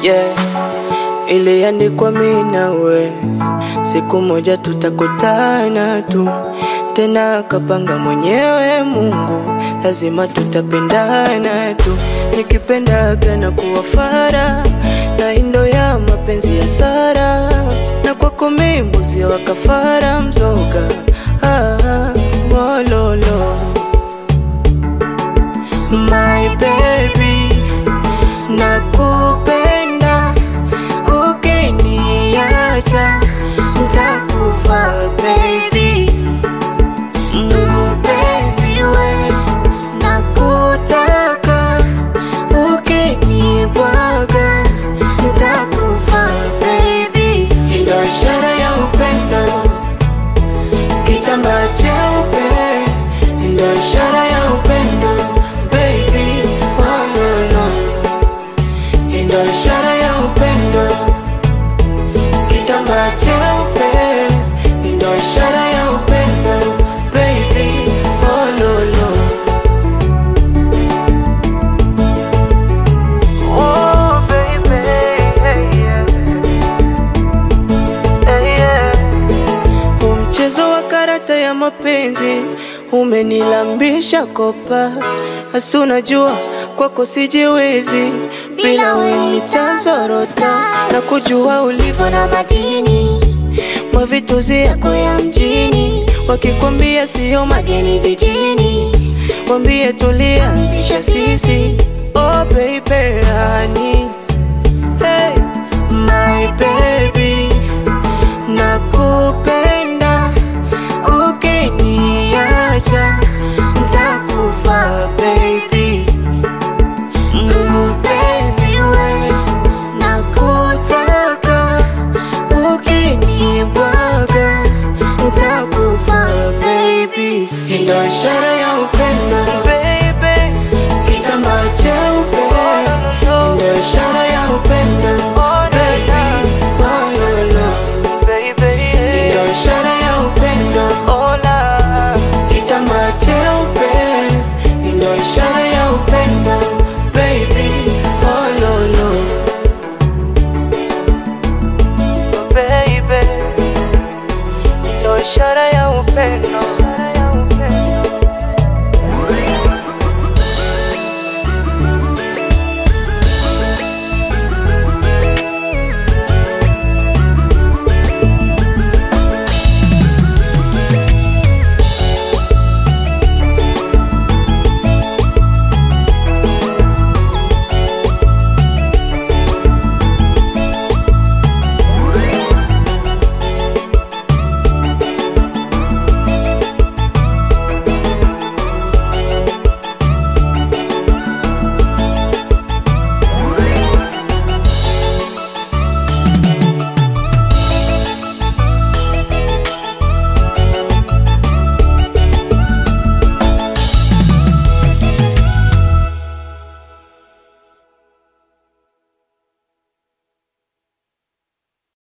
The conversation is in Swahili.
Yeah, iliandikwa mimi na wewe, siku moja tutakutana tu. Tena kapanga mwenyewe Mungu, lazima tutapendana tu. Nikipendaga na kuwa fara, na indo ya mapenzi ya Sara. Na kwako mimi mbuzi wa kafara mzoga. Wololo my baby, nakupenda, ukiniacha nitakufa baby. Mpenzi we, nakutaka, ukinibwaga nitakufa baby. Ndio ishara ya upendo, kitambaa cheupe, ndio ishara ya upendo baby. Oh no no, ndio ishara ya upendo, kitambaa cheupe, ndio ishara ya upendo baby. Oh no no, oh baby, hey yeah, hey yeah. Mchezo wa karata ya mapenzi umenilambisha kopa, hasa unajua kwako sijiwezi, bila wewe nitazorota. Na kujua ulivyo na madini, mavituzi yako ya mjini, wakikwambia sio mageni jijini, wambie tulianzisha sisi. Oh baby honey, hey my baby,